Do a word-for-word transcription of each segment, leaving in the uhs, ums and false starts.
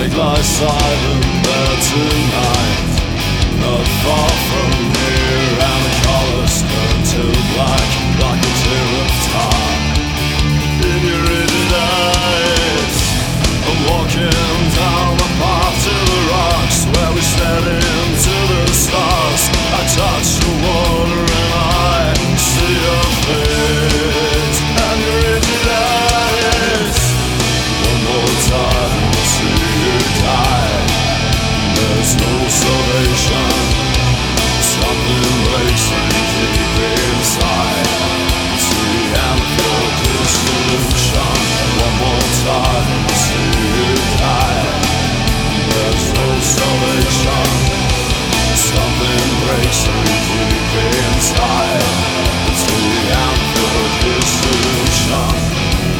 lake lies silent there tonight, not far from here, and the colours turn to black like a tear of tar in your hidden eyes. I'm walking down the path to the rocks where we stare into the stars. I touch the water and I see your face and your rigid eyes. One more time I'll see you die. There's no salvation. Something breaks me deep inside. See and feel dissolution. One more time I'll see you die. There's no salvation. Something breaks me deep inside. See and feel dissolution.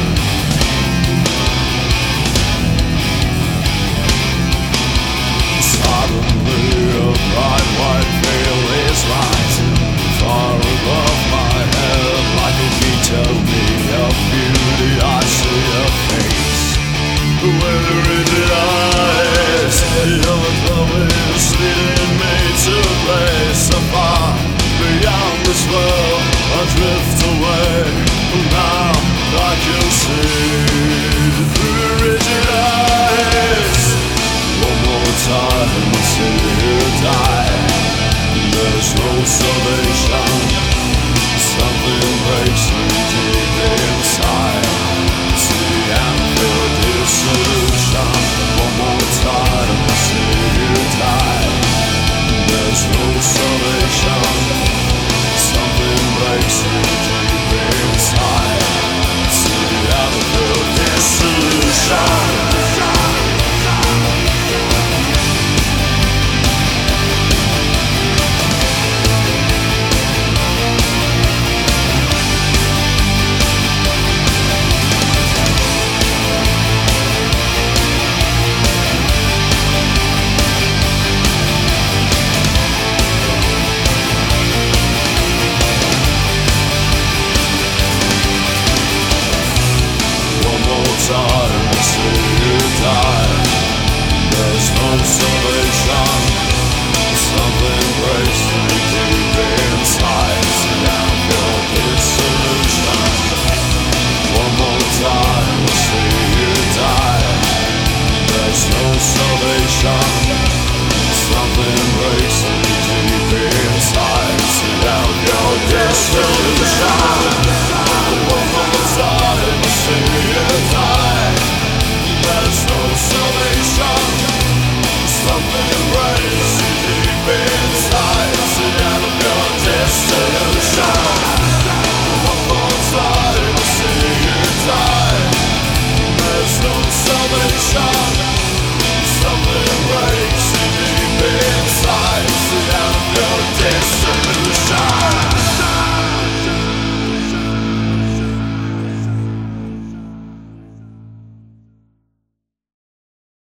Suddenly a bright white veil is rising far above my head, like a utopia of beauty. I see a face with rigid eyes. Your glow is leading me to a place afar beyond this world. I drift away now. I can see through rigid eyes. One more time until you die. There's no salvation. Something breaks me deep inside. See and feel dissolution. One more time until you die. There's no salvation. Something breaks me deep inside. See and feel dissolution. Time until you die. There's no salvation. Something breaks me deep inside. See and feel dissolution. One more time until you die. There's no salvation. Something breaks